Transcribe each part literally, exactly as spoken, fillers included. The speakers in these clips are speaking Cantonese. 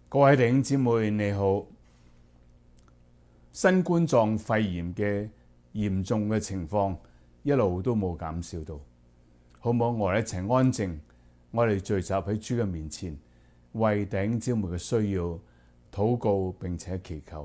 各位弟兄姊妹你好，新冠狀肺炎嘅嚴重嘅情況一路都冇減少到，好唔好？我哋一齊安靜，我哋聚集喺主嘅面前，為弟兄姊妹嘅需要禱告並且祈求。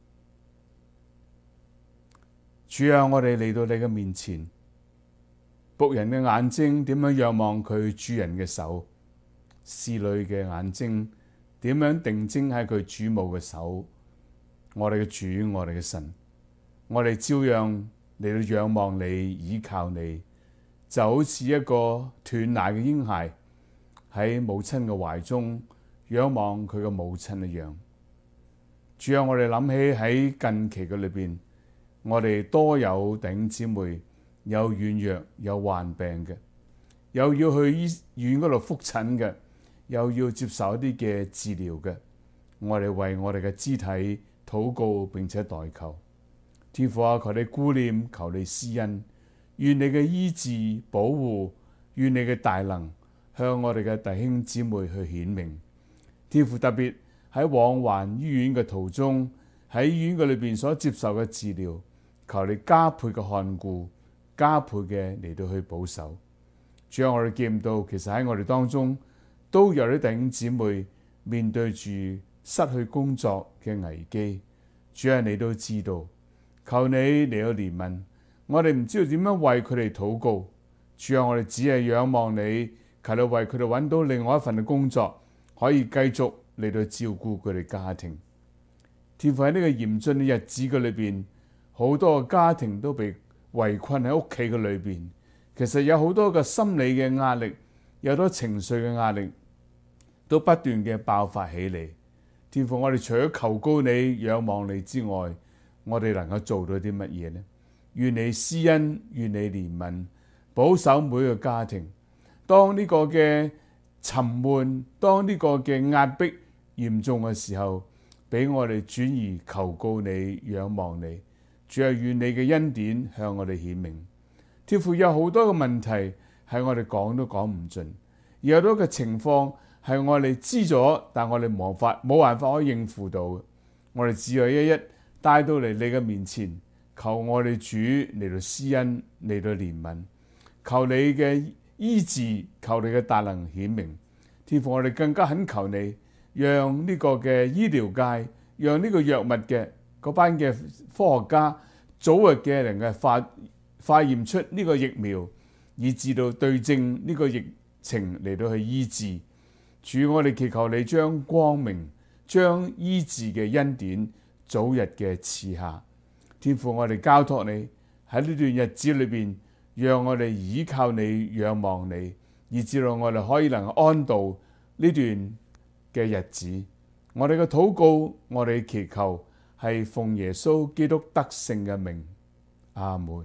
主啊，我哋嚟到你嘅面前，僕人嘅眼睛點樣仰望佢主人嘅手，侍女嘅眼睛點樣定睛喺佢主母嘅手。我哋嘅主，我哋嘅神，我哋照樣嚟到仰望你，倚靠你，就好似一個斷奶嘅嬰孩喺母親嘅懷中仰望佢嘅母親一樣。主啊，我哋諗起喺近期嘅裏邊，我哋多有弟兄姊妹有軟弱、有患病嘅，又要去醫院嗰度覆診嘅，又要接受一啲嘅治療嘅。我哋為我哋嘅肢體禱告並且代求。天父啊，求你顧念，求你施恩，願你嘅醫治保護，願你嘅大能向我哋嘅弟兄姊妹去顯明。天父，特別喺往環醫院嘅途中，喺醫院嘅裏邊所接受嘅治療，求你加倍嘅看顧，加倍嘅嚟到去保守。主啊，我哋見唔到，其實喺我哋當中都有啲弟兄姊妹面對住失去工作嘅危機。主啊，你都知道，求你嚟到憐憫。我哋唔知道點樣為佢哋禱告。主啊，我哋只係仰望你，求你為佢哋揾到另外一份嘅工作，可以繼續嚟到照顧佢哋家庭。天父，喺呢個嚴峻嘅日子嘅裏邊，好多嘅家庭都被圍困喺屋企嘅裏邊。其實有好多嘅心理嘅壓力，有好多情緒嘅壓力，都不斷嘅爆發起嚟。天父，我哋除咗求告你、仰望你之外，我哋能夠做到啲乜嘢呢？願你施恩，願你憐憫，保守每個家庭。當呢個嘅沉悶，當呢個嘅壓迫嚴重嘅時候，俾我哋轉移求告你、仰望你。主啊，願你嘅恩典向我哋顯明。天父，有好多嘅問題係我哋講都講唔盡，而有好多嘅情況係我哋知咗，但我哋冇法冇辦法可以應付到嘅。我哋只有一一帶到嚟你嘅面前，求我哋主嚟到施恩，嚟到憐憫，求你嘅醫治，求你嘅大能顯明。天父，我哋更加懇求你，讓呢個嘅醫療界，讓呢個藥物嘅嗰班嘅科學家早日嘅能夠發化驗出呢個疫苗，以至到對症呢個疫情嚟到去醫治。主，我哋祈求你將光明、將醫治嘅恩典早日嘅賜下。天父，我哋交託你喺呢段日子裏邊，讓我哋倚靠你、仰望你，以至到我哋可以能安度呢段嘅日子。我哋嘅禱告，我哋祈求係奉耶穌基督得勝嘅名。阿門。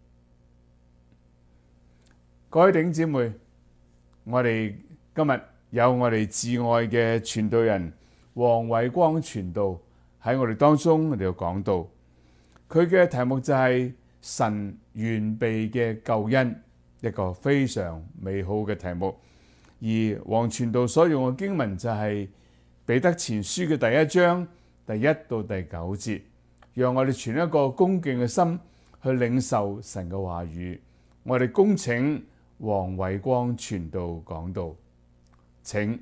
各位弟兄姊妹，我哋今日有我哋至愛嘅傳道人黃偉光傳道喺我哋當中，我哋要講到佢嘅題目就係神完備嘅救恩，一個非常美好嘅題目。而黃傳道所用嘅經文就係彼得前書嘅第一章第一到第九節，讓我哋存一個恭敬嘅心去領受神嘅話語。我哋恭請黃偉光傳道講道，請。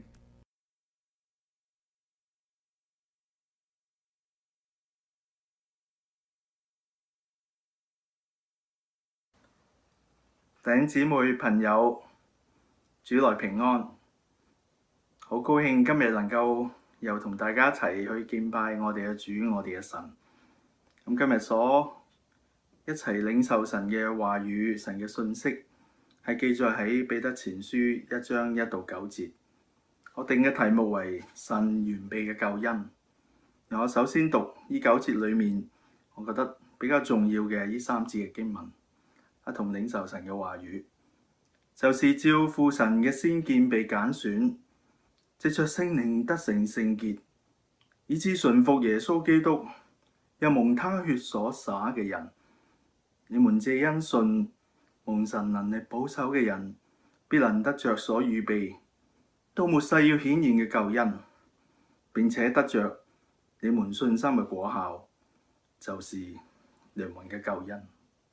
弟兄姊妹朋友，主內平安，好高興今日能夠又同大家一齊去敬拜我哋嘅主，我哋嘅神。咁今日所一齊領受神嘅話語，神嘅信息係記載喺彼得前書一章一到九節。我定嘅題目為神完備嘅救恩。我首先讀呢九節裏面，我覺得比較重要嘅呢三節嘅經文，一同領受神嘅話語，就是照父神嘅先見被揀選，藉着聖靈得成聖潔，以致順服耶穌基督，又蒙他血所灑嘅人。你們這因信蒙神能力保守嘅人，必能得着所預備到末世要顯現嘅救恩。 並且得着你們信心嘅果效，就是靈魂嘅救恩。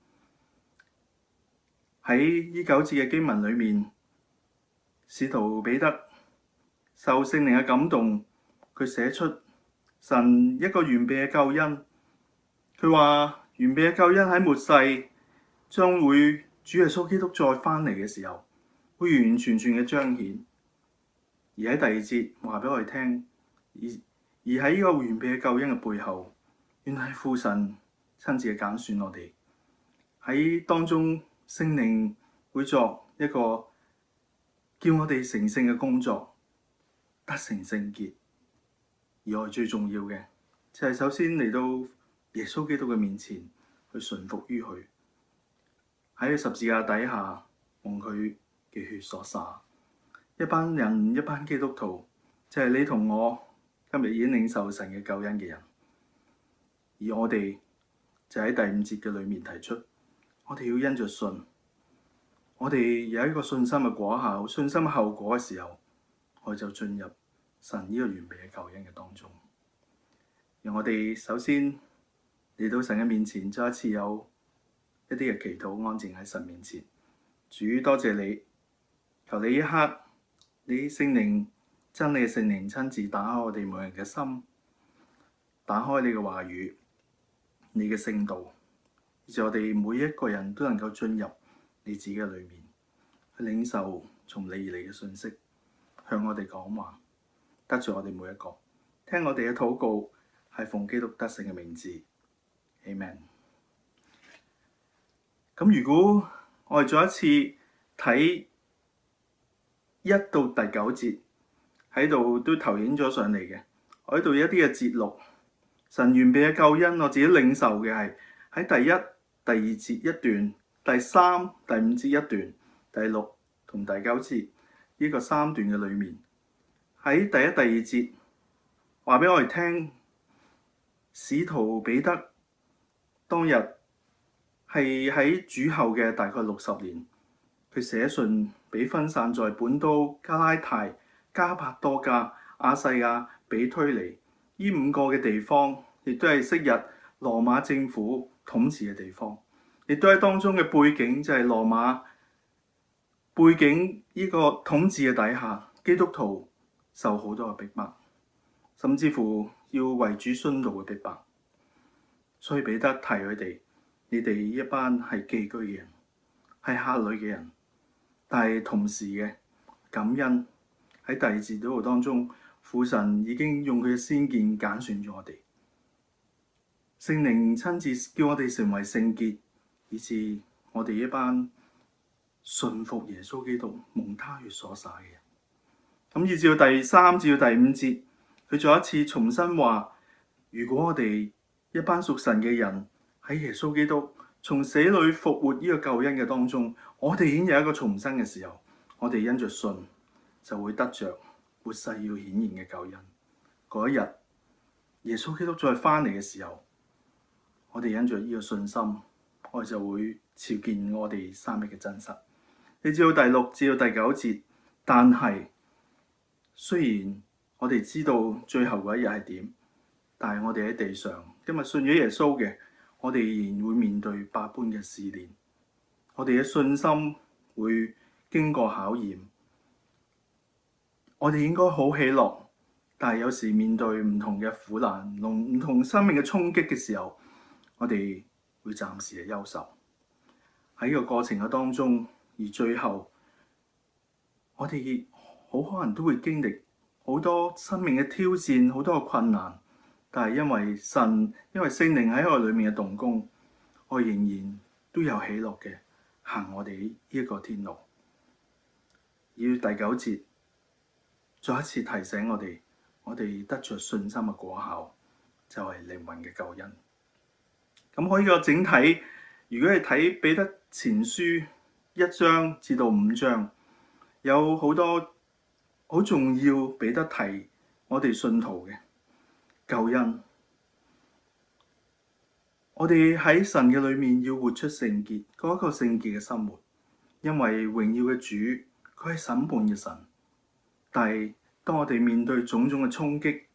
喺呢九節嘅經文裏面，使徒彼得受聖靈嘅感動，佢寫出神一個完備嘅救恩。佢話完備嘅救恩喺末世將會主耶穌基督再翻嚟嘅時候，會完完全全嘅彰顯。而喺第二節話俾我哋聽，而而喺呢個完備嘅救恩嘅背後，原來係父神親自嘅揀選我哋喺當中。聖靈會作一個叫我哋成聖嘅工作，得成聖潔。而我最重要嘅就係首先嚟到耶穌基督嘅面前去順服於佢，喺十字架底下用佢嘅血所灑。一班人，一班基督徒，就係你同我今日已經領受神嘅救恩嘅人。而我哋就喺第五節嘅裏面提出，我哋要因着信，我哋有一個信心嘅果效、信心嘅後果嘅時候，我就進入神呢個完備嘅救恩嘅當中。讓我哋首先嚟到神嘅面前，再一次有一啲嘅祈禱，安靜喺神面前。主，多謝你，求你一刻，你聖靈真理嘅聖靈親自打開我哋每人嘅心，打開你嘅話語，你嘅聖道，以致我哋每一個人都能夠進入你自己嘅裏面，去領受從你而嚟嘅信息，向我哋講話，得罪我哋每一個，聽我哋嘅禱告，係奉基督得勝嘅名字，Amen。咁如果我哋再一次睇一到第九節，喺度都投影咗上嚟嘅，我喺度有一啲嘅節錄，神完備嘅救恩，我自己領受嘅係喺第一、第二節一段，第三、第五節一段，第六同第九節呢個三段嘅裏面，喺第一、第二節話俾我哋聽，使徒彼得當日係喺主後嘅大概六十年，佢寫信俾分散在本都、加拉太、加帕多家、亞細亞、比推尼呢五個嘅地方，亦都係昔日羅馬政府統治嘅地方，亦都喺當中嘅背景就係羅馬背景呢個統治嘅底下，基督徒受好多嘅逼迫，甚至乎要為主殉道嘅逼迫。所以彼得提佢哋：你哋一班係寄居嘅人，係客旅嘅人，但係同時嘅感恩喺第二節嗰度當中，父神已經用佢嘅先見揀選咗我哋，聖靈親自叫我哋成為聖潔，以致我哋一班信服耶穌基督蒙他血所灑嘅人。咁以至到第三至到第五節，佢再一次重新話：如果我哋一班屬神嘅人喺耶穌基督從死裏復活呢個救恩嘅當中，我哋已經有一個重生嘅時候，我哋因着信就會得着末世要顯現嘅救恩。嗰一日耶穌基督再翻嚟嘅時候，我哋因着呢個信心，我哋就會朝見我哋三一嘅真實。你知道第六至到第九節，但係雖然我哋知道最後嗰一日係點，但係我哋喺地上今日信咗耶穌嘅，我哋仍然會面對百般嘅試煉，我哋嘅信心會經過考驗。我哋應該好喜樂，但係有時面對唔同嘅苦難、唔同生命嘅衝擊嘅時候，我哋會暫時嘅憂愁。喺呢個過程嘅當中，而最後我哋好可能都會經歷好多生命嘅挑戰，好多嘅困難。但係因為神，因為聖靈喺我裏面嘅動工，我仍然都有喜樂嘅行我哋呢一個天路。要第九節再一次提醒我哋，我哋得着信心嘅果效就係靈魂嘅救恩。咁可以個整體，如果你睇彼得前書一章至到五章，有好多好重要彼得提我哋信徒嘅救恩。我哋喺神嘅裏面要活出聖潔，過一個聖潔嘅生活，因為榮耀嘅主佢係審判嘅神。但係當我哋面對種種嘅衝擊，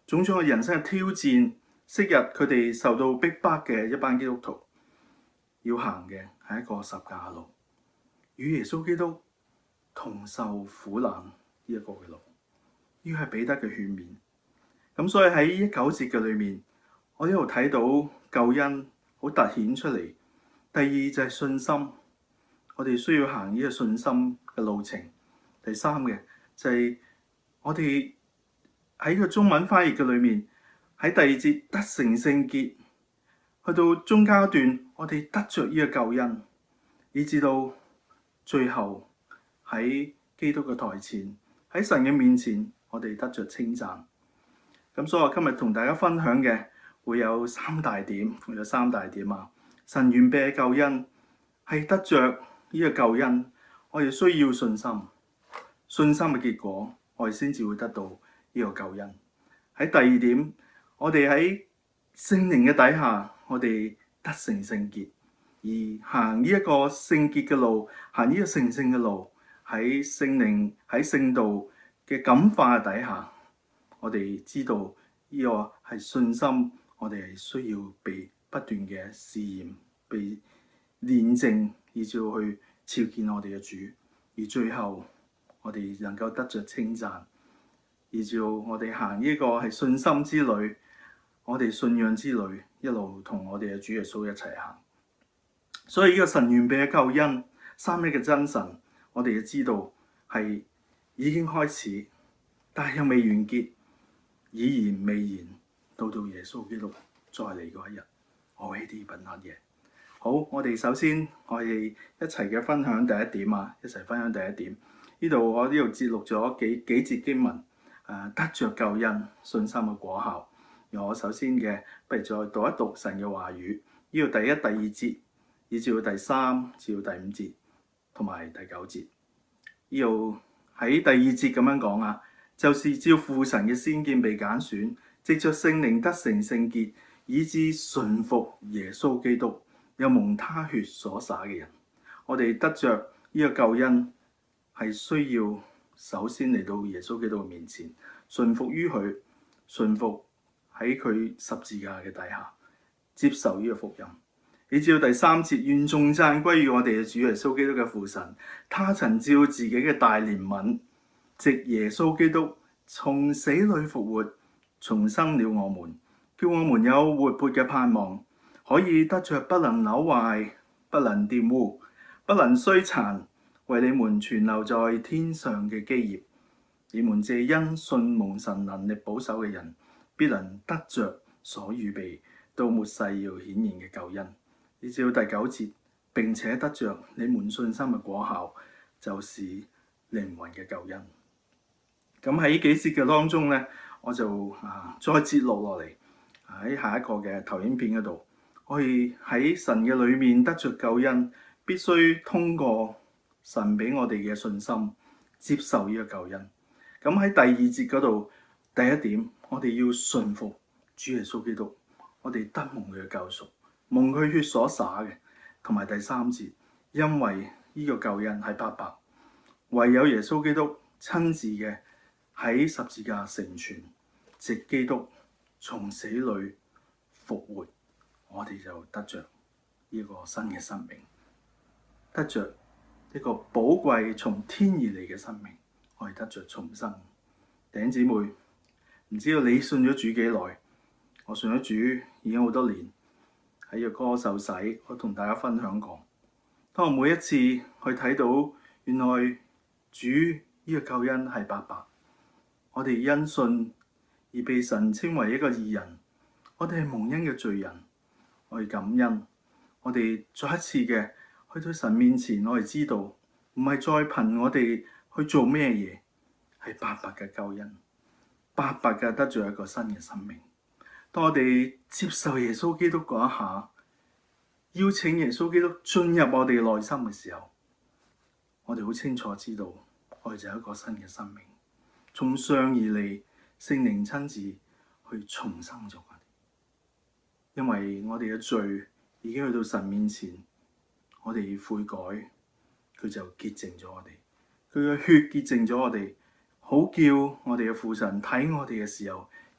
種種嘅人生嘅挑戰，昔日佢哋受到逼迫嘅一班基督徒，要行嘅係一個十架路，與耶穌基督同受苦難呢一個嘅路，呢個係彼得嘅勸勉。咁所以喺呢九節嘅裏面，我一路睇到救恩好突顯出嚟。第二就係信心，我哋需要行呢個信心嘅路程。第三嘅就係我哋喺個中文翻譯嘅裏面，喺第二節得成聖潔，去到中間一段我哋得着呢個救恩，以至到最後喺基督嘅台前，喺神嘅面前，我哋得着稱讚。咁所以我今日同大家分享嘅會有三大點，會有三大點啊！神完備嘅救恩係得着呢個救恩，我哋需要信心，信心嘅結果，我哋先至會得到呢個救恩。喺第二點，我哋喺聖靈嘅底下，我哋得成聖潔，而行呢一個聖潔嘅路，行呢個成聖嘅路，喺聖靈喺聖道嘅感化底下，我哋知道呢個係信心，我哋係需要被不斷嘅試驗，被煉淨，以至去朝見我哋嘅主，而最後我哋能夠得着稱讚，以至我哋行呢個係信心之旅，我哋信仰之旅，一路同我哋嘅主耶穌一齊行。所以呢個神完備嘅救恩，三一嘅真神，我哋要知道係已經開始，但係又未完結。已然未然，到到耶穌基督再嚟嗰一日，我呢啲品乜嘢？好，我哋首先我哋一齊嘅分享第一點啊，一齊分享第一點。呢度我呢度節錄咗幾幾節經文，誒、呃、得着救恩，信心嘅果效。我首先嘅，不如再讀一讀神嘅話語。呢度第一、第二節，以至到第三至到第五節，同埋第九節。呢度喺第二節咁樣講啊。就是照父神嘅先見被揀選，藉着聖靈得成聖潔，以致順服耶穌基督，又蒙他血所灑嘅人。我哋得着呢個救恩，係需要首先嚟到耶穌基督嘅面前，順服於佢，順服喺佢十字架嘅底下，接受呢個福音。以至到第三節，願頌讚歸於我哋嘅主耶穌基督嘅父神，他曾照自己嘅大憐憫，藉耶穌基督從死裏復活，重生了我們，叫我們有活潑嘅盼望，可以得着不能朽壞、不能玷污、不能衰殘，為你們存留在天上嘅基業。你們這因信蒙神能力保守嘅人，必能得着所預備到末世要顯現嘅救恩。以至到第九節，並且得着你們信心嘅果效，就是靈魂嘅救恩。咁喺呢幾節嘅當中咧，我就啊再節錄落嚟喺下一個嘅投影片嗰度，我哋喺神嘅裏面得着救恩，必須通過神俾我哋嘅信心接受呢個救恩。咁喺第二節嗰度，第一點，我哋要順服主耶穌基督，我哋得蒙佢嘅救贖，蒙佢血所灑嘅。同埋第三節，因為呢個救恩係白白，唯有耶穌基督親自嘅喺十字架成全，藉基督從死裏復活，我哋就得着呢個新嘅生命，得着一個寶貴從天而嚟嘅生命，我哋得着重生。弟兄姊妹，唔知道你信咗主幾耐？我信咗主已經好多年，喺個歌受洗，我同大家分享過。當我每一次去睇到原來主呢個救恩係白白，我哋因信而被神稱為一個義人，我哋係蒙恩嘅罪人，我哋感恩，我哋再一次嘅去到神面前，我哋知道唔係再憑我哋去做咩嘢，係白白嘅救恩，白白嘅得咗一個新嘅生命。當我哋接受耶穌基督嗰一下，邀請耶穌基督進入我哋內心嘅時候，我哋好清楚知道，我哋就有一個新嘅生命，從上而嚟，聖靈親自去重生咗我哋。因為我哋嘅罪已經去到神面前，我哋悔改，佢就潔淨咗我哋，佢嘅血潔淨咗我哋，好叫我哋嘅父神睇我哋嘅時候，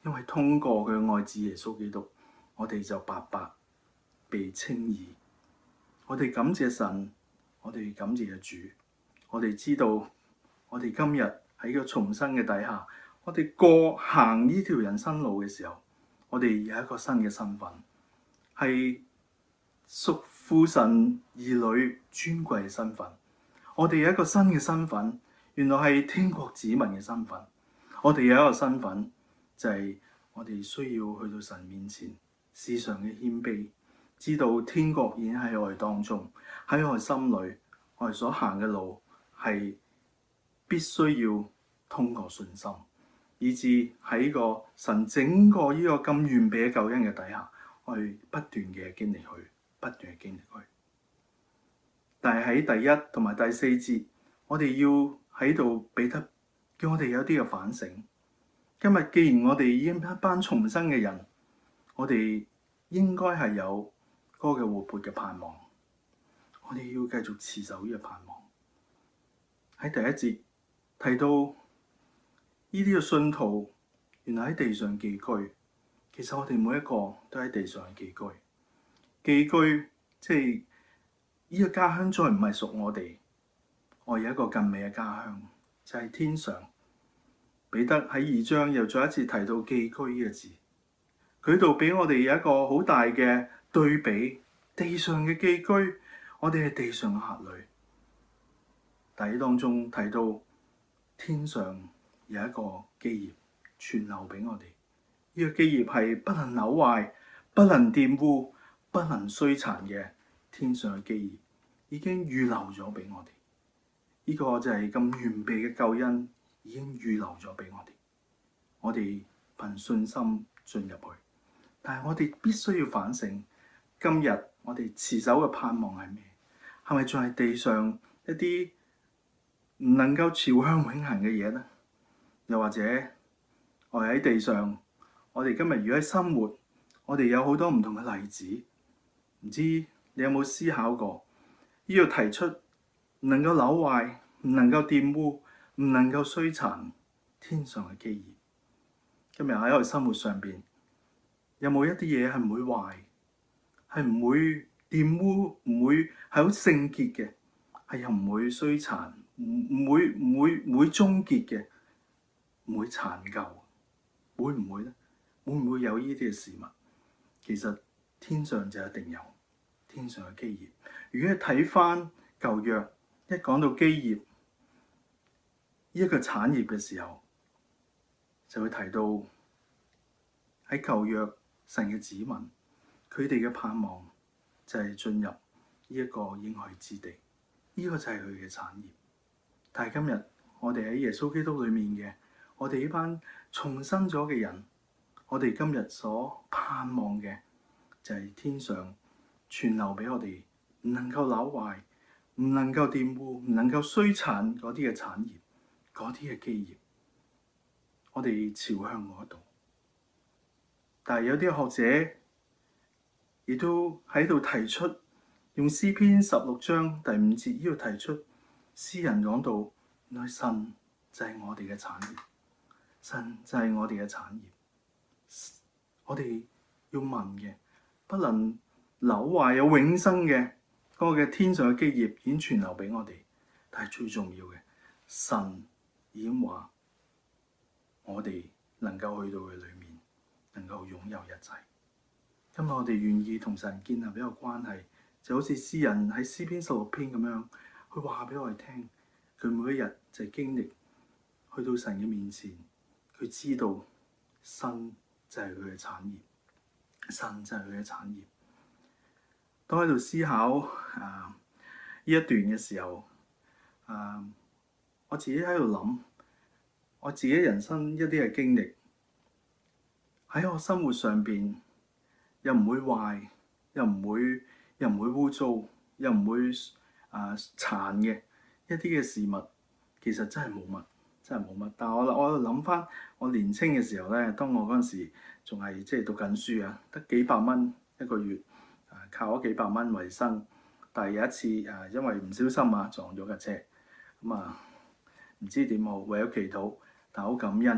因為通過佢嘅愛子耶穌基督，我哋就白白被稱義。我哋感謝神，我哋感謝主。我哋知道，我哋今日喺個重生嘅底下，我哋過行呢條人生路嘅時候，我哋有一個新嘅身份，係屬父神兒女尊貴嘅身份。我哋有一個新嘅身份，原來係天國子民嘅身份。我哋有一個身份，就係、是、我哋需要去到神面前，時常嘅謙卑，知道天國已經喺我哋當中，喺我哋心裏，我哋所行嘅路係必須要通過信心，以致喺個神整個呢個咁完備嘅救恩嘅底下，我哋不斷嘅經歷佢，不斷嘅經歷佢。但係喺第一同埋第四節，我哋要喺度彼得叫我哋有啲嘅反省。今日既然我哋已經一班重生嘅人，我哋應該係有嗰個嘅活潑嘅盼望。我哋要繼續持守呢個盼望。喺第一節提到呢啲嘅信徒，原來喺地上寄居。其實我哋每一個都喺地上寄居。寄居即係呢個家鄉，再唔係屬我哋。我有一個更美嘅家鄉，就係天上。彼得喺二章又再一次提到寄居呢個字，佢度俾我哋有一個好大嘅對比。地上嘅寄居，我哋係地上嘅客旅。但係當中提到天上有一個基業存留俾我哋，呢個基業係不能朽壞、不能玷污、不能衰殘嘅天上嘅基業，已經預留咗俾我哋。呢個就係咁完備嘅救恩。已經預留咗俾我哋，我哋憑信心進入去。但係我哋必須要反省，今日我哋持守嘅盼望係咩？係咪仲係地上一啲唔能夠朝向永恆嘅嘢呢？又或者我哋喺地上，我哋今日如果喺生活，我哋有好多唔同嘅例子，唔知你有冇思考過？呢度提出唔能夠朽壞，唔能夠玷污，唔能夠衰殘天上嘅基業。今日喺我哋生活上邊，有冇一啲嘢係唔會壞，係唔會玷污，唔會係好聖潔嘅，係又唔會衰殘，唔唔會唔會唔會終結嘅，唔會殘舊，會唔會咧？會唔會有呢啲嘅事物？其實天上就一定有天上嘅基業。如果你睇翻舊約，一講到基業呢一個產業嘅時候，就會提到喺舊約神嘅子民，佢哋嘅盼望就係進入呢一個應許之地，呢、這個就係佢嘅產業。但係今日我哋喺耶穌基督裏面嘅，我哋呢班重生咗嘅人，我哋今日所盼望嘅就係天上存留俾我哋，唔能夠朽壞，唔能夠玷污，唔能夠衰殘嗰啲嘅產業。嗰啲嘅基業，我哋朝向嗰度。但係有啲學者亦都喺度提出，用詩篇十六章第五節呢度提出，詩人講到，原來神就係我哋嘅產業，神就係我哋嘅產業。我哋要問嘅，不能朽壞有永生嘅嗰個嘅天上嘅基業已經存留俾我哋。但係最重要嘅，神已經話我哋能夠去到佢裏面，能夠擁有一切。今日我哋願意同神建立一個關係，就好似詩人喺詩篇十六篇咁樣，佢話俾我哋聽，佢每一日就係經歷去到神嘅面前，佢知道神就係佢嘅產業，神就係佢嘅產業。當喺度思考啊呢一段嘅時候，啊我自己喺度諗，我自己人生一啲嘅經歷喺我生活上邊，又唔會壞，又唔會又唔會污糟，又唔會啊殘嘅一啲嘅事物，其實真係冇乜，真係冇乜。但係我我諗翻我年青嘅時候咧，當我嗰陣時仲係即係讀緊書啊，得幾百蚊一個月，啊靠嗰幾百蚊為生。但係有一次啊，因為唔小心啊撞咗架車，咁啊〜唔知點好，為咗祈禱，但好感恩嘅。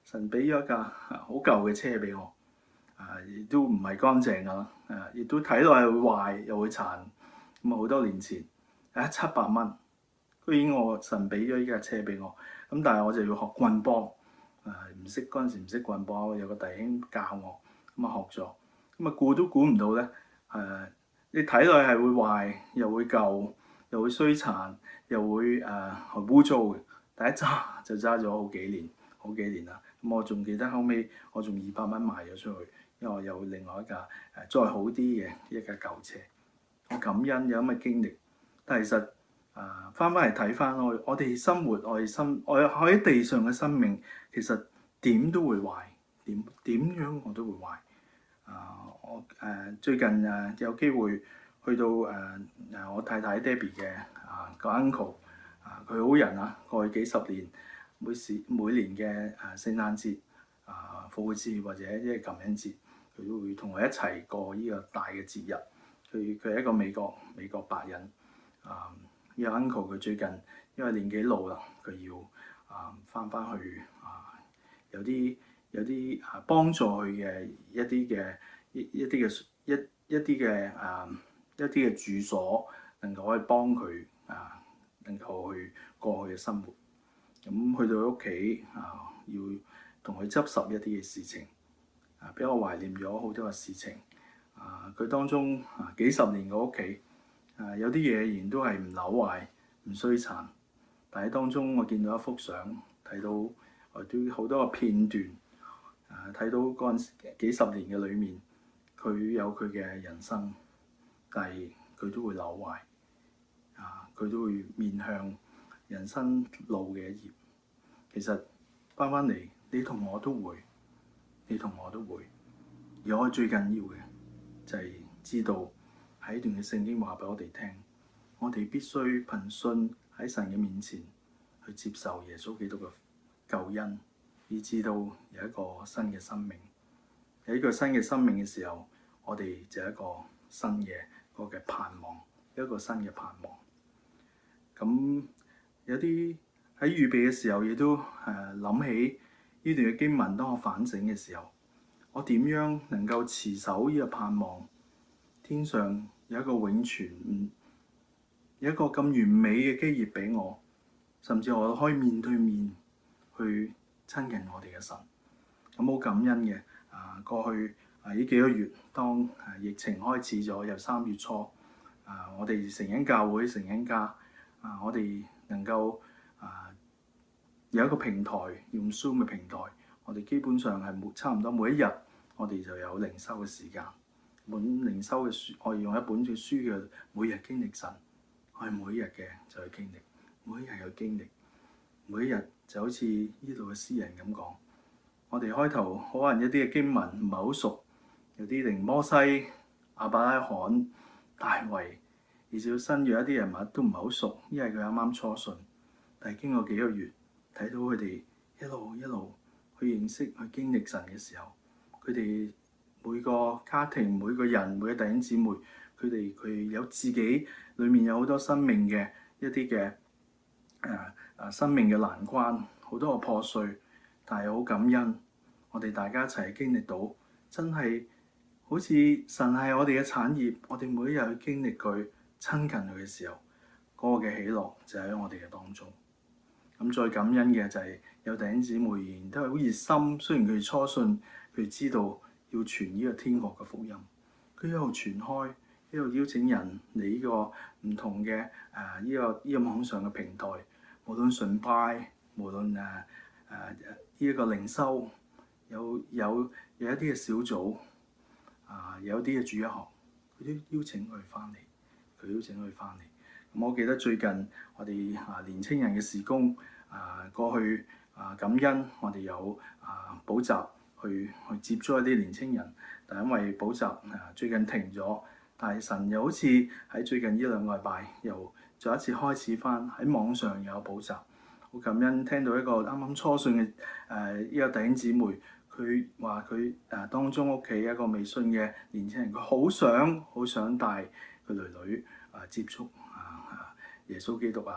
神俾咗一架好舊嘅車俾我，啊亦都唔係乾淨噶啦，啊亦都睇落係會壞又會殘，咁啊好多年前啊七百蚊，居然我神俾咗呢架車俾我，咁但係我就要學棍波，啊唔識嗰陣時唔識棍波，有個弟兄教我，咁啊學咗，咁啊估都估唔到咧，誒你睇落係會壞又會舊又會衰殘又會誒污糟嘅，第一揸就揸咗好幾年。好幾年啦，咁我仲記得後尾我仲二百蚊賣咗出去，因為我有另外一架誒再好啲嘅一架舊車，我感恩有咁嘅經歷。但係其實啊，翻返嚟睇翻我我哋生活我哋生我喺地上嘅生命，其實點都會壞，點點樣我都會壞。啊，我誒、呃、最近誒、呃、有機會去到誒誒、呃、我太太 Debbie 嘅啊個 uncle 啊，佢好人啊，過去幾十年。每時每年嘅誒聖誕節、啊復活節或者即係感恩節，佢都會同我一齊過呢個大嘅節日。佢佢係一個美國美國白人啊，呢個 uncle 佢最近因為年紀老啦，佢要啊翻返去啊有啲有啲啊幫助佢嘅一啲嘅一一啲嘅一一啲嘅啊一啲嘅住所，能夠可以幫佢啊能夠去過去嘅生活。咁去到佢屋企啊，要同佢執拾一啲嘅事情，啊，俾我懷念咗好多嘅事情。啊，佢當中啊幾十年嘅屋企，啊有啲嘢仍然都係唔朽壞、唔衰殘。但係當中我見到一幅相，睇到我都好多個片段，啊睇到嗰陣時幾十年嘅裏面，佢有佢嘅人生，但係佢都會朽壞，啊佢都會面向人生路嘅一頁，其實翻返嚟，你同我都會，你同我都會。而我最緊要嘅就係知道喺段嘅聖經話俾我哋聽，我哋必須憑信喺神嘅面前去接受耶穌基督嘅救恩，以至到有一個新嘅生命。有一個新嘅生命嘅時候，我哋就有一個新嘅嗰個嘅盼望，一個新嘅盼望。咁有啲喺預備嘅時候，亦都誒諗起呢段嘅經文。當我反省嘅時候，我點樣能夠持守呢個盼望？天上有一個永存，有一個咁完美嘅基業俾我，甚至我可以面對面去親近我哋嘅神。咁好感恩嘅啊！過去啊呢幾個月，當啊疫情開始咗，由三月初啊，我哋成恩教會成恩家啊，我哋能夠啊有一個平台，用 Zoom 嘅平台，我哋基本上係每差唔多每一日，我哋就有靈修嘅時間。本靈修嘅書，我哋用一本嘅書嘅每日經歷神，我係每一日嘅就去經歷，每一日有經歷，每一日就好似呢度嘅詩人咁講。我哋開頭可能一啲嘅經文唔係好熟，有啲令摩西、亞伯拉罕、大衛，而至到新約一啲人物都唔係好熟，因為佢啱啱初信。但係經過幾個月，睇到佢哋一路一路去認識、去經歷神嘅時候，佢哋每個家庭、每個人、每個弟兄姊妹，佢哋佢有自己裏面有好多生命嘅一啲嘅誒誒生命嘅難關，好多個破碎，但係好感恩，我哋大家一齊經歷到，真係好似神係我哋嘅產業，我哋每一日去經歷佢、親近佢嘅時候，嗰、那個嘅喜樂就喺我哋嘅當中。咁再感恩嘅就係有弟兄姊妹仍然都係好熱心，雖然佢哋初信，佢哋知道要傳呢個天國嘅福音，佢一路傳開，一路邀請人嚟呢個唔同嘅誒呢個呢、這個網上嘅平台，無論崇拜，無論誒誒呢一個靈修，有有有一啲嘅小組啊、呃，有啲嘅主日學，佢都邀請佢翻嚟，佢邀請佢翻嚟。咁我記得最近我哋啊年青人嘅事工啊、呃、過去啊、呃、感恩，我哋有啊補習去去接觸一啲年青人，但因為補習啊最近停咗，但係神又好似喺最近呢兩個禮拜又再一次開始翻喺網上有補習，好感恩聽到一個啱啱初信嘅誒呢個弟兄姊妹，佢話佢誒當中屋企一個未信嘅年青人，佢好想好想帶佢囡囡啊接觸耶穌基督啊，咁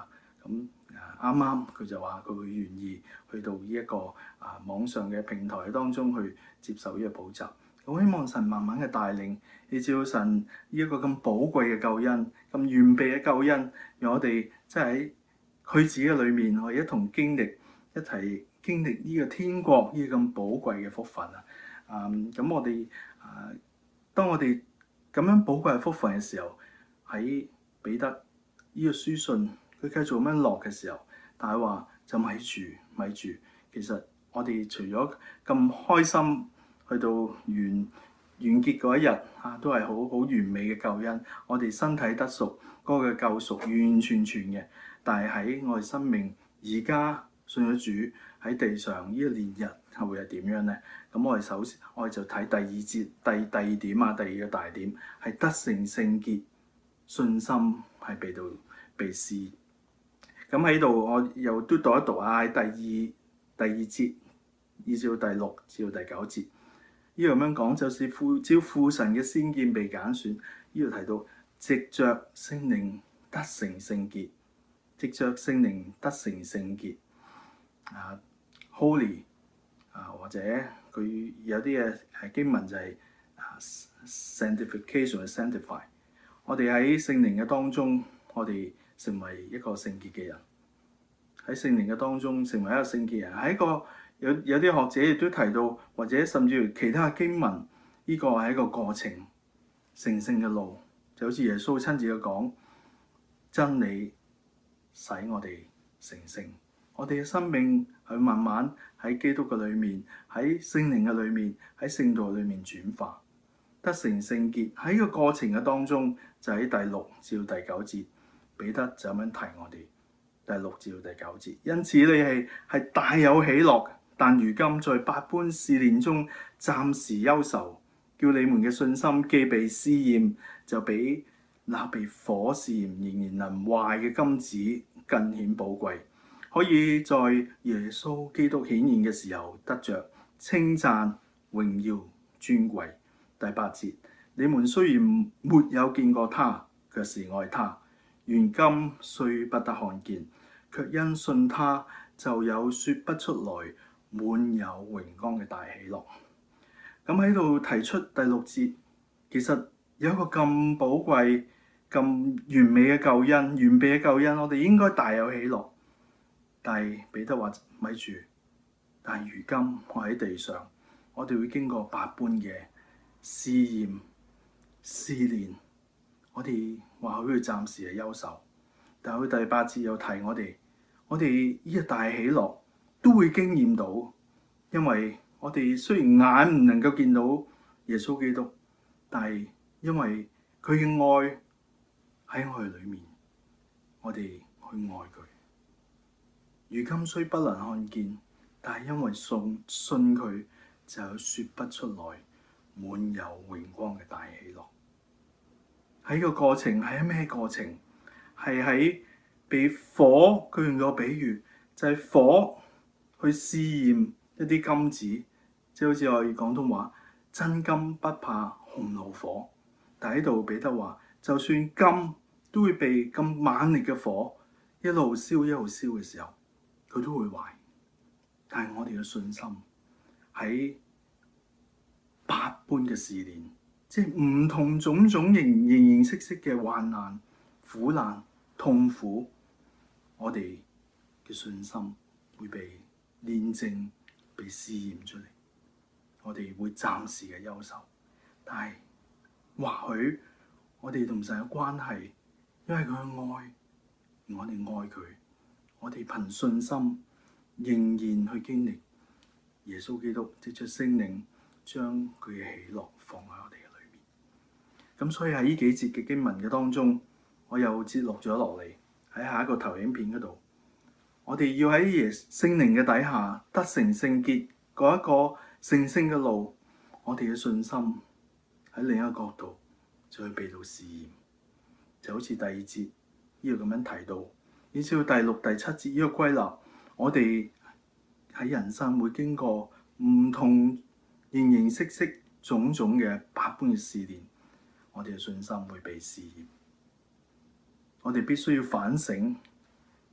咁啱啱佢就話佢會願意去到呢一個啊網上嘅平台當中去接受呢個補習。我希望神慢慢嘅帶領，以至到神呢一個咁寶貴嘅救恩、咁完備嘅救恩，讓我哋即係喺佢自己嘅裏面，我哋一同經歷，一齊經歷呢個天國呢個咁寶貴嘅福分啊！啊、嗯，咁我哋啊，當我哋咁樣寶貴嘅福分嘅時候，喺彼得呢個書信，佢繼續咁樣落嘅時候，但係話就咪住咪住，其實我哋除咗咁開心去到完完結嗰一日啊，都係好好完美嘅救恩，我哋身體得贖，嗰個救贖完完全全嘅。但係喺我哋生命而家信咗主喺地上呢一年日係會係點樣咧？咁我哋首先我哋就睇第二節第第二點啊，第二個大點係得成聖潔，信心係被到被試。咁喺度我又都讀一讀啊，喺第二第二節以至到第六至到第九節，呢度咁樣講，就是父照父神嘅先見被揀選。呢度提到藉着聖靈得成聖潔，藉着聖靈得成聖潔啊 ，holy 啊，或者佢有啲嘅係經文就係、是、啊 sanctification 嘅 sanctify。我哋喺聖靈嘅當中，我哋成為一個聖潔嘅人。喺聖靈嘅當中成為一個聖潔人，喺一個有有啲學者亦都提到，或者甚至乎其他嘅經文，呢、這個係一個過程，成聖嘅路，就好似耶穌親自嘅講，真理使我哋成聖，我哋嘅生命係慢慢喺基督嘅裏面，喺聖靈嘅裏面，喺聖道裏面轉化，得成聖潔。喺呢個過程嘅當中，就喺第六至到第九節，彼得就咁樣提我哋。第六至到第九節，因此你係係大有喜樂，但如今在百般試煉中暫時憂愁，叫你們嘅信心既被試驗，就比那被火試驗仍然能壞嘅金子更顯寶貴，可以在耶穌基督顯現嘅時候得着稱讚、榮耀、尊貴。第八節，你們雖然沒有見過他，卻是愛他，現今雖不得看見，卻因信他，就有說不出來滿有榮光嘅大喜樂。咁喺度提出第六節，其實有一個咁寶貴、咁完美嘅救恩，完備嘅救恩，我哋應該大有喜樂。但係彼得話咪住，但係如今我喺地上，我哋會經過百般嘅試驗、試煉，我哋或許會暫時嘅憂愁。但係佢第八節又提我哋，我哋呢個大喜樂都會經驗到，因為我哋雖然眼唔能夠見到耶穌基督，但係因為佢嘅愛喺我哋裏面，我哋去愛佢。如今雖不能看見，但係因為信信佢，就有說不出來滿有榮光嘅大喜樂。喺個過程係咩過程？係喺被火，佢用個比喻就係、是、火去試驗一啲金子，即係好似我哋廣東話真金不怕紅爐火。但喺度彼得話，就算金都會被咁猛烈嘅火一路燒一路燒嘅時候，佢都會壞。但係我哋嘅信心喺百般嘅試煉，即係唔同種種形形形色色嘅患難、苦難、痛苦，我哋嘅信心會被煉證、被試驗出嚟。我哋會暫時嘅憂愁，但係或許我哋同神嘅關係，因為佢嘅愛，而我哋愛佢，我哋憑信心仍然去經歷耶穌基督藉著聖靈將佢嘅喜樂放喺我哋嘅裏面。咁所以喺呢幾節嘅經文嘅當中，我又節錄咗落嚟喺下一個投影片嗰度。我哋要喺耶聖靈嘅底下得成聖潔嗰一個聖聖嘅路，我哋嘅信心喺另一個角度就會被到試驗，就好似第二節呢度咁樣提到，以至到第六、第七節呢個歸納，我哋喺人生會經過唔同形形色色、種種嘅百般嘅試煉，我哋嘅信心會被試驗。我哋必須要反省，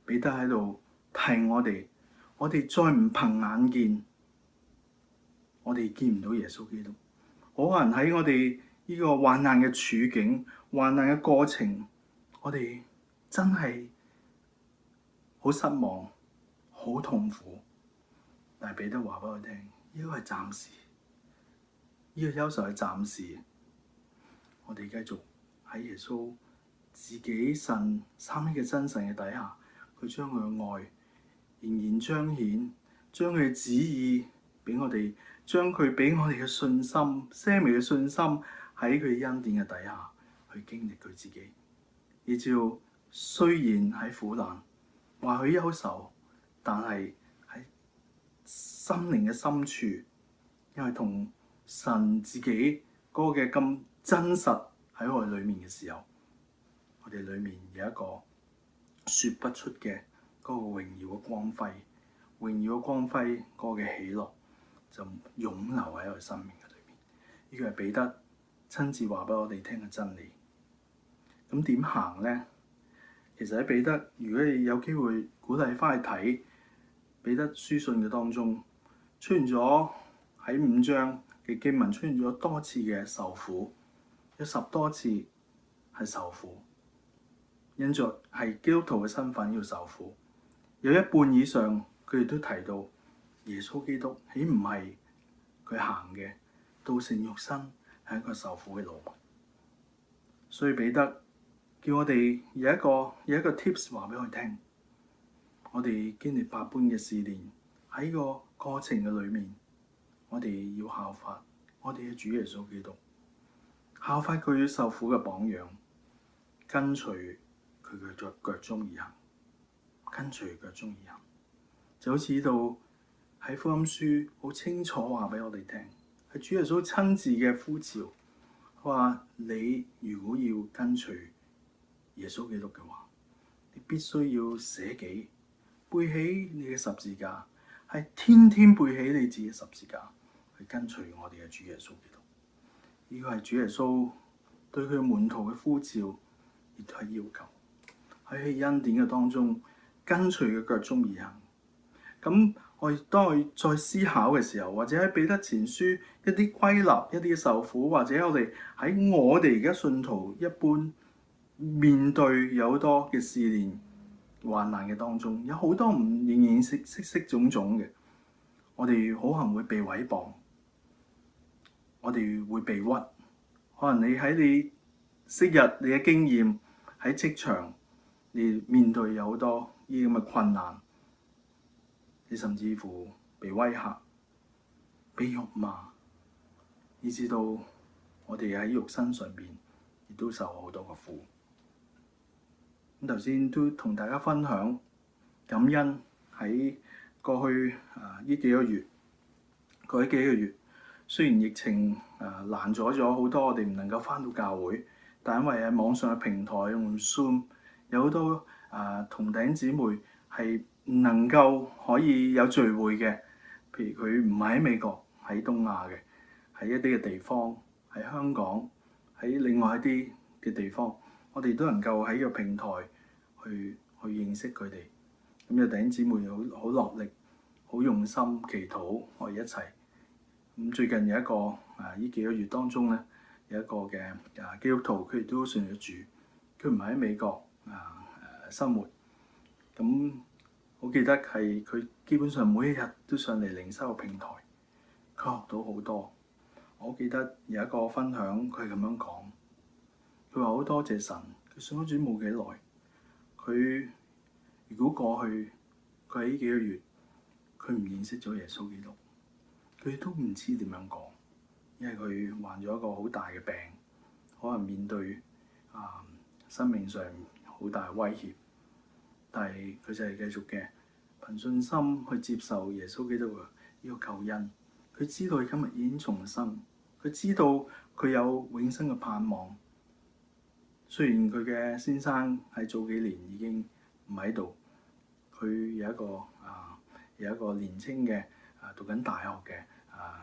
彼得喺度提我哋，我哋再唔憑眼見，我哋見唔到耶穌基督。可能喺我哋呢個患難嘅處境、患難嘅過程，我哋真係好失望、好痛苦。但係彼得話俾我聽，呢個係暫時，呢個憂愁係暫時。我哋繼續喺耶穌自己神三一嘅真神嘅底下，佢將佢嘅愛仍然彰顯，將佢嘅旨意俾我哋，將佢俾我哋嘅信心、些微嘅信心喺佢恩典嘅底下去經歷佢自己。依照雖然喺苦難，話佢憂愁，但係喺心靈嘅深處，因為同神自己嗰個嘅咁真實喺我哋裏面嘅時候，我哋裏面有一個說不出嘅嗰個榮耀嘅光輝，榮耀嘅光輝嗰個嘅喜樂就湧流喺我哋生命嘅裏面。呢個係彼得親自話俾我哋聽嘅真理。咁點行咧？其實喺彼得，如果你有機會鼓勵翻去睇彼得書信嘅當中，出現咗喺五章嘅經文出現咗多次嘅受苦，有十多次係受苦，因着係基督徒嘅身份要受苦，有一半以上佢哋都提到耶穌基督豈唔係佢行嘅道成肉身係一個受苦嘅路。所以彼得叫我哋有一個有一個 tips 話俾我哋聽，我哋經歷百般嘅試煉，喺個過程嘅裏面，我哋要效法我哋嘅主耶穌基督，效法佢受苦嘅榜樣，跟隨佢嘅腳腳蹤而行，跟隨腳蹤而行，就好似呢度喺福音書好清楚話俾我哋聽，係主耶穌親自嘅呼召，話你如果要跟隨耶穌基督嘅話，你必須要捨己，背起你嘅十字架，係天天背起你自己嘅十字架去跟隨我哋嘅主耶穌基督。呢個係主耶穌對佢門徒嘅呼召，亦都係要求喺佢恩典嘅當中跟隨嘅腳蹤而行。咁我哋當我哋再思考嘅時候，或者喺彼得前書一啲歸納一啲嘅受苦，或者我哋喺我哋而家信徒一般面對有好多嘅試煉患難嘅當中，有好多唔形形色色色種種嘅，我哋可能會被毀謗，我哋會被屈，可能你喺你昔日你嘅經驗喺職場，你面對有好多呢啲咁嘅困難，你甚至乎被威嚇、被辱罵，以至到我哋喺肉身上邊亦都受好多嘅苦。咁頭先都同大家分享感恩喺過去啊呢幾個月，過去幾個月雖然疫情啊難阻咗好多，我哋唔能夠返到教會，但因為喺網上嘅平台用 Zoom 有好多啊同弟兄姊妹係唔能夠可以有聚會嘅，譬如佢唔係喺美國，喺東亞嘅，喺一啲嘅地方，喺香港，喺另外一啲嘅地方，我哋都能夠喺呢個平台去去認識佢哋。咁有弟兄姊妹好好落力，好用心祈禱，我哋一齊。咁最近有一個啊，呢幾個月當中咧，有一個嘅啊基督徒，佢哋都信咗主，佢唔係喺美國啊誒生活。咁我記得係佢基本上每一日都上嚟靈修嘅平台，佢學到好多。我記得有一個分享，佢係咁樣講，佢話好多謝神，佢信咗主冇幾耐，佢如果過去佢喺呢幾個月，佢唔認識咗耶穌基督，佢都唔知點樣講，因為佢患咗一個好大嘅病，可能面對啊生命上好大嘅威脅，但係佢就係繼續嘅憑信心去接受耶穌基督嘅呢個救恩。佢知道佢今日已經重生，佢知道佢有永生嘅盼望。雖然佢嘅先生喺早幾年已經唔喺度，佢有一個啊有一個年青嘅啊讀緊大學嘅啊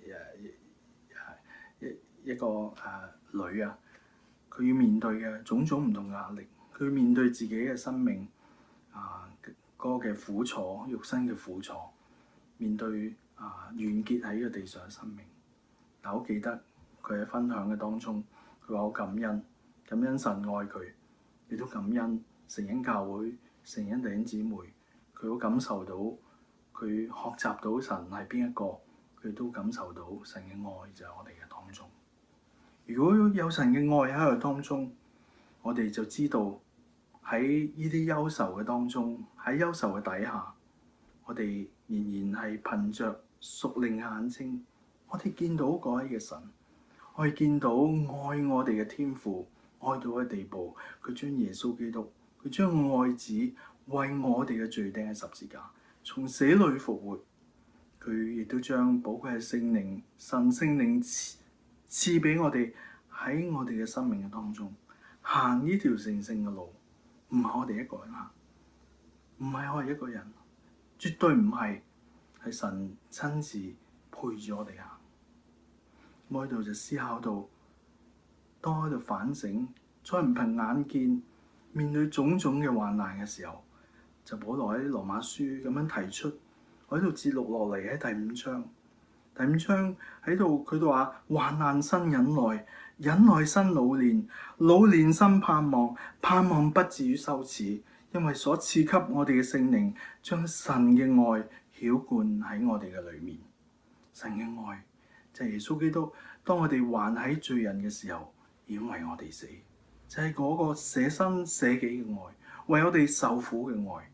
誒一一個啊女啊，佢要面對嘅種種唔同嘅壓力，佢要面對自己嘅生命啊啊嗰個嘅苦楚，肉身嘅苦楚，面對啊完結喺呢個地上嘅生命。但我記得佢喺分享嘅當中，佢話好感恩，感恩神愛佢，亦都感恩成恩教會、成恩弟兄姊妹，佢好感受到佢學習到神係邊一個，佢都感受到神嘅愛就喺我哋嘅當中。如果有神嘅愛喺我哋當中，我哋就知道喺呢啲憂愁嘅當中，喺憂愁嘅底下，我哋仍然係憑着屬靈嘅眼睛，我哋見到嗰位嘅神，我哋見到愛我哋嘅天父，愛到嘅地步，佢將耶穌基督，佢將愛子為我哋嘅罪釘喺十字架，從死裏復活。佢亦都將寶貴嘅聖靈、神聖靈賜賜俾我哋，喺我哋嘅生命嘅當中行呢條成聖嘅路，唔係我哋一個人行，唔係我哋一個人，絕對唔係，係神親自陪住我哋行。我喺度就思考到，當喺度反省，再唔憑眼見，面對種種嘅患難嘅時候，就保羅喺羅馬書咁樣提出，我喺度節錄落嚟喺第五章。第五章喺度佢度話：患難生忍耐，忍耐生老練，老練生盼望，盼望不至於羞恥，因為所賜給我哋嘅聖靈，將神嘅愛澆灌喺我哋嘅裏面。神嘅愛就係耶穌基督，當我哋還喺罪人嘅時候，已經為我哋死，就係嗰個捨身捨己嘅愛，為我哋受苦嘅愛。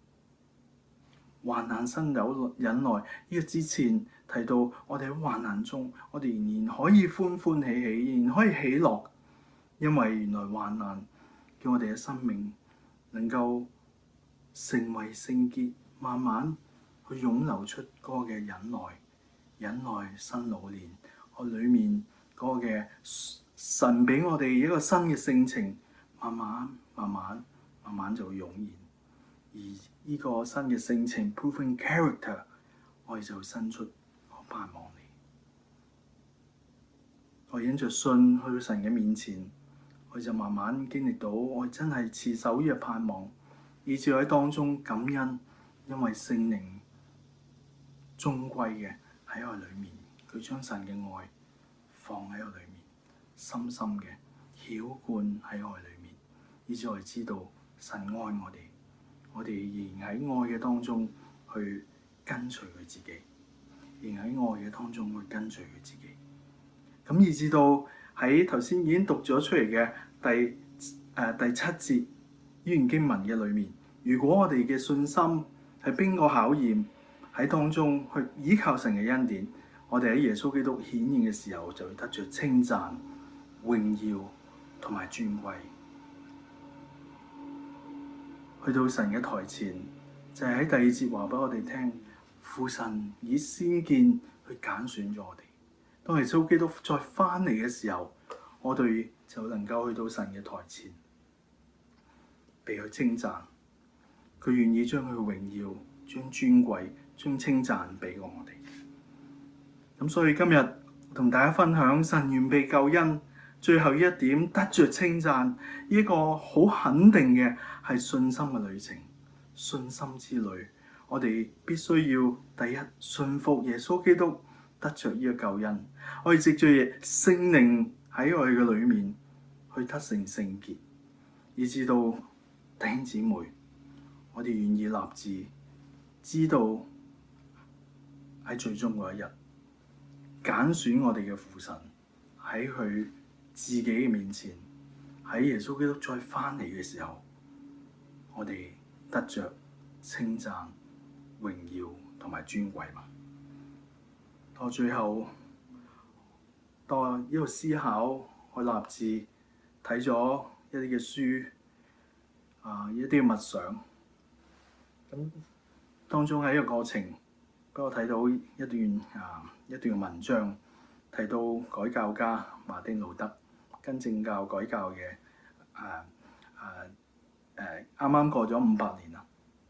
患難生有忍耐，呢、這個之前提到我哋喺患難中，我哋仍然可以歡歡喜喜，仍然可以喜樂，因為原來患難叫我哋嘅生命能夠成為聖潔，慢慢去湧流出嗰個嘅忍耐，忍耐生老練，我裏面嗰個嘅神俾我哋一個新嘅性情，慢慢慢慢慢慢就會湧現。而呢個新嘅性情 proven character， 我哋就會生出我盼望你。我引着信去到神嘅面前，我就慢慢經歷到我真係持守呢個盼望，以至喺當中感恩，因為聖靈尊貴嘅喺我裏面，佢將神嘅愛放喺我裏面，深深嘅澆灌喺我裏面，以至我哋知道神愛我哋。我哋仍然喺愛嘅當中去跟隨佢自己，仍然喺愛嘅當中去跟隨佢自己。咁以至到喺頭先已經讀咗出嚟嘅第誒、呃、第七節呢段經文嘅裏面，如果我哋嘅信心係經過考驗喺當中去依靠神嘅恩典，我哋喺耶穌基督顯現嘅時候就會得着稱讚、榮耀同埋尊貴。去到神嘅台前，就係、是、喺第二節話俾我哋聽，父神以先見去揀選咗我哋。當耶穌基督再翻嚟嘅時候，我哋就能夠去到神嘅台前，被佢稱讚。佢願意將佢嘅榮耀、將尊貴、將稱讚俾過我哋。咁所以今日同大家分享神完備救恩。最後一點得着稱讚，呢一個好肯定嘅係信心嘅旅程，信心之旅。我哋必須要第一信服耶穌基督，得着呢個救恩。我哋藉住聖靈喺我哋嘅裏面去得成聖潔，以至到弟兄姊妹，我哋願意立志，知道喺最終嗰一日揀選我哋嘅父神喺佢自己嘅面前，喺耶穌基督再翻嚟嘅時候，我哋得着稱讚、榮耀同埋尊貴嘛。到最後，當呢個思考，我立志睇咗一啲嘅書，啊，一啲嘅默想，咁當中喺呢個過程，俾我睇到一段啊一段嘅文章，提到改教家馬丁路德。跟正教改教嘅誒誒誒啱啱過咗五百年啦，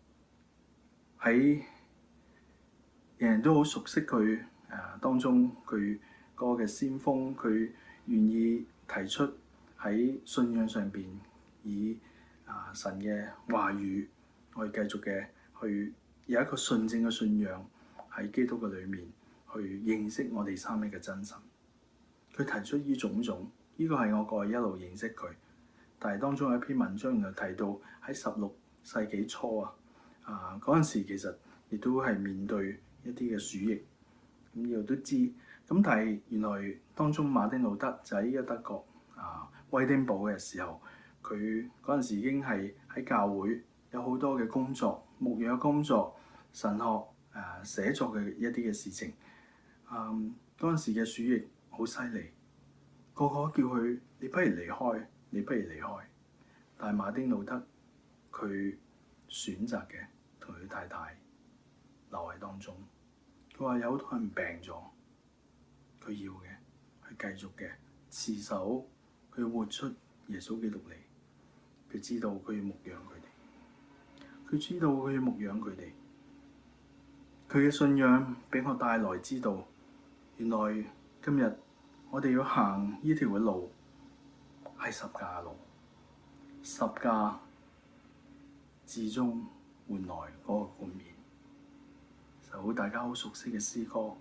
喺人人都好熟悉佢誒、呃、當中佢嗰個嘅先鋒，佢願意提出喺信仰上邊以啊、呃、神嘅話語我哋繼續嘅去有一個純正嘅信仰喺基督嘅裏面，去認識我哋三一嘅真神。佢提出呢種種，呢、這個係我過去一路認識佢。但係當中有一篇文章原來提到喺十六世紀初啊，啊嗰陣時其實亦都係面對一啲嘅鼠疫，咁呢度都知。咁但係原來當中馬丁路德就喺呢個德國啊威丁堡嘅時候，佢嗰陣時已經係喺教會有好多嘅工作、牧養工作、神學誒、啊、寫作嘅一啲嘅事情。嗯，嗰陣時嘅鼠疫好犀利，個個叫佢你不如離開，你不如離開。但係馬丁路德佢選擇嘅同佢太太留喺當中。佢話有好多人病咗，佢要嘅係繼續嘅持守，佢要活出耶穌基督嚟。佢知道佢要牧養佢哋，佢知道佢要牧養佢哋。佢嘅信仰俾我帶來知道，原來今日我哋要行呢條嘅路係十架路，十架至終換來嗰個冠冕。就大家好熟悉嘅詩歌，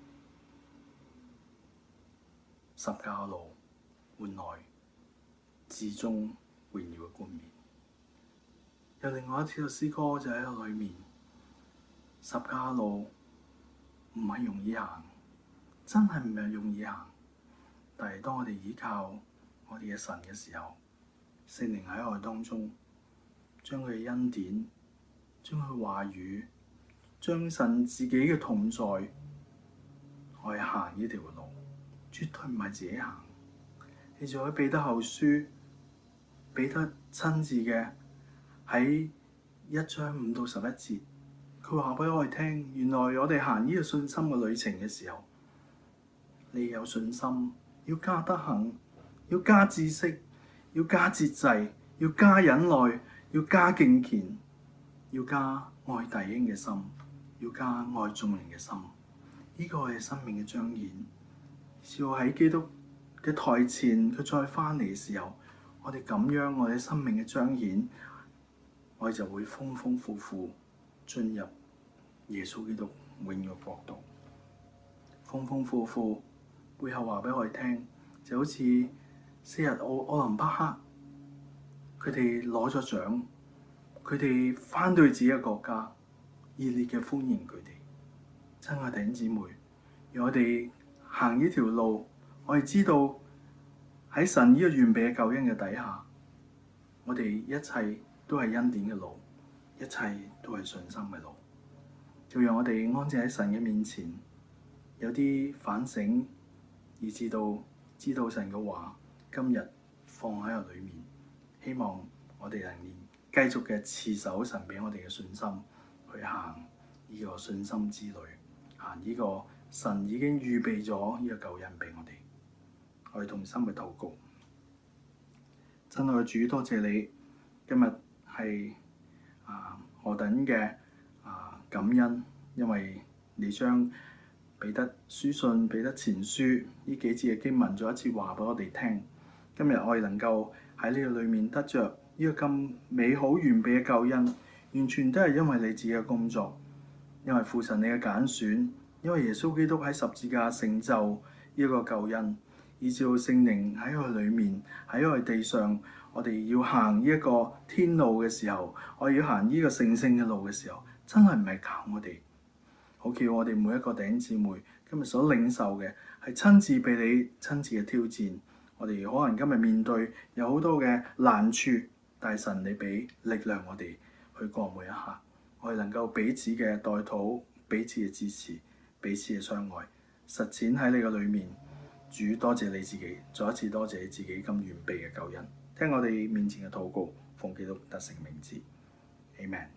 十架路換來至終榮耀嘅冠冕。有另外一條詩歌就喺個裏面，十架路唔係容易行，真係唔係容易行。但係當我哋依靠我哋嘅神嘅時候，聖靈喺我哋當中，將佢嘅恩典，將佢話語，將神自己嘅同在，我哋行呢條路，絕對唔係自己行。你仲喺彼得後書，彼得親自嘅喺一章五到十一節，佢話俾我哋聽，原來我哋行呢個信心嘅旅程嘅時候，你有信心，要加德行，要加知識，要加節制，要加忍耐，要加敬虔，要加愛弟兄嘅心，要加愛眾人嘅心。呢、這個係生命嘅彰顯。只要喺基督嘅台前，佢再翻嚟嘅時候，我哋咁樣，我哋生命嘅彰顯，我哋就會豐豐富富進入耶穌基督永遠嘅國度。豐豐富富背後話俾我哋聽，就好似昔日奧奧林匹克，佢哋攞咗獎，佢哋翻到去自己嘅國家，熱烈嘅歡迎佢哋。親愛弟兄姊妹，讓我哋行呢條路，我哋知道喺神呢個完備嘅救恩嘅底下，我哋一切都係恩典嘅路，一切都係信心嘅路。就讓我哋安靜喺神嘅面前，有啲反省，以至到知道神嘅話今日放喺我裏面。希望我哋能繼續嘅持守神俾我哋嘅信心，去行呢個信心之旅，行呢個神已經預備咗呢個救恩俾我哋。我哋同心嘅禱告，親愛嘅主，多謝你今日係啊何等嘅啊感恩，因為你將彼得書信、彼得前書呢幾節嘅經文再一次話俾我哋聽。今日我哋能夠喺呢個裏面得着呢個咁美好完備嘅救恩，完全都係因為你自己嘅工作，因為父神你嘅揀選，因為耶穌基督喺十字架成就呢個救恩，以至到聖靈喺我裏面，喺我哋地上，我哋要行呢一個天路嘅時候，我哋要行呢個聖聖嘅路嘅時候，真係唔係靠我哋。好叫我哋每一個弟兄姊妹今日所領受嘅係親自被你親自嘅挑戰。我哋可能今日面對有好多嘅難處，但係神你俾力量我哋去過每一刻，我哋能夠彼此嘅代禱，彼此嘅支持，彼此嘅相愛，實踐喺你嘅裏面。主多謝你自己，再一次多謝你自己咁完備嘅救恩。聽我哋面前嘅禱告，奉基督得勝名字，Amen。